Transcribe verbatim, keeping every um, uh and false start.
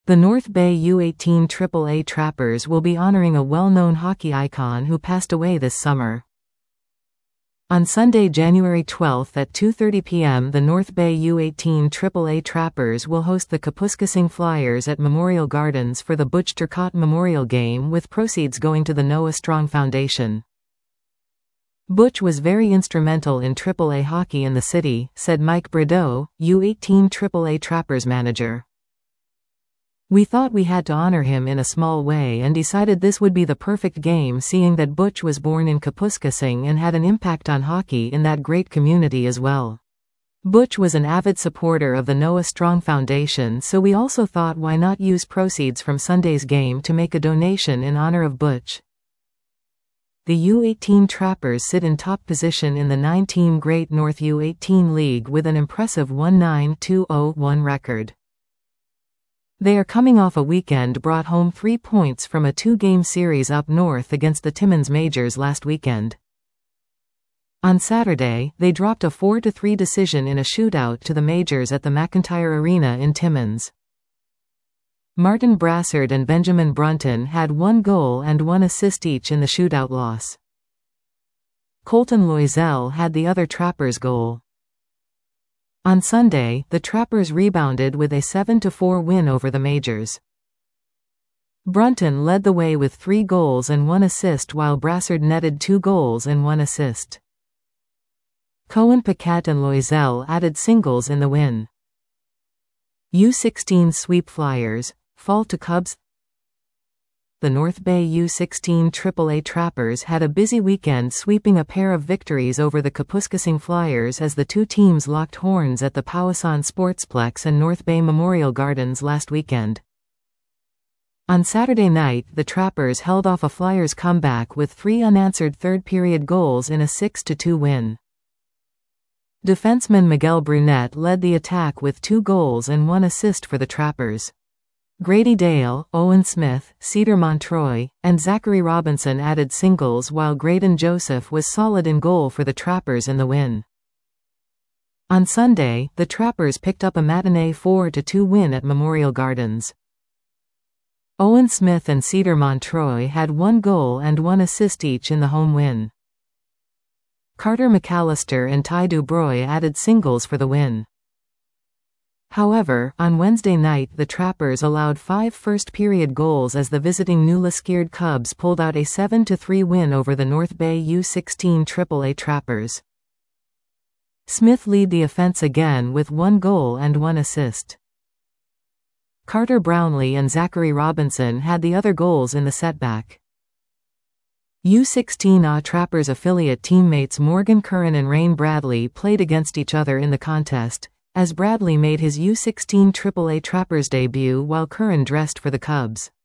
The North Bay U eighteen triple A Trappers will be honoring a well-known hockey icon who passed away this summer. On Sunday, January twelfth at two thirty p m the North Bay U eighteen triple A Trappers will host the Kapuskasing Flyers at Memorial Gardens for the Butch Turcotte Memorial Game, with proceeds going to the Noah Strong Foundation. Butch was very instrumental in triple A hockey in the city, said Mike Brideau, U eighteen triple A Trappers manager. We thought we had to honor him in a small way and decided this would be the perfect game, seeing that Butch was born in Kapuskasing and had an impact on hockey in that great community as well. Butch was an avid supporter of the Noah Strong Foundation, so we also thought why not use proceeds from Sunday's game to make a donation in honor of Butch. The U eighteen Trappers sit in top position in the nine-team Great North U eighteen League with an impressive one nine two oh one record. They are coming off a weekend brought home three points from a two-game series up north against the Timmins Majors last weekend. On Saturday, they dropped a four to three decision in a shootout to the Majors at the McIntyre Arena in Timmins. Martin Brassard and Benjamin Brunton had one goal and one assist each in the shootout loss. Colton Loisel had the other Trappers goal. On Sunday, the Trappers rebounded with a seven to four win over the Majors. Brunton led the way with three goals and one assist, while Brassard netted two goals and one assist. Cohen Paquette and Loisel added singles in the win. U sixteen sweep Flyers, fall to Cubs. The North Bay U sixteen triple A Trappers had a busy weekend, sweeping a pair of victories over the Kapuskasing Flyers as the two teams locked horns at the Powassan Sportsplex and North Bay Memorial Gardens last weekend. On Saturday night, the Trappers held off a Flyers comeback with three unanswered third-period goals in a six to two win. Defenseman Miguel Brunette led the attack with two goals and one assist for the Trappers. Grady Dale, Owen Smith, Cedar Montroy, and Zachary Robinson added singles, while Graydon Joseph was solid in goal for the Trappers in the win. On Sunday, the Trappers picked up a matinee four to two win at Memorial Gardens. Owen Smith and Cedar Montroy had one goal and one assist each in the home win. Carter McAllister and Ty Dubroy added singles for the win. However, on Wednesday night the Trappers allowed five first-period goals as the visiting Nulaskird Cubs pulled out a seven to three win over the North Bay U sixteen triple A Trappers. Smith led the offense again with one goal and one assist. Carter Brownlee and Zachary Robinson had the other goals in the setback. U sixteen A Trappers affiliate teammates Morgan Curran and Rain Bradley played against each other in the contest, as Bradley made his U sixteen triple A Trappers debut while Curran dressed for the Cubs.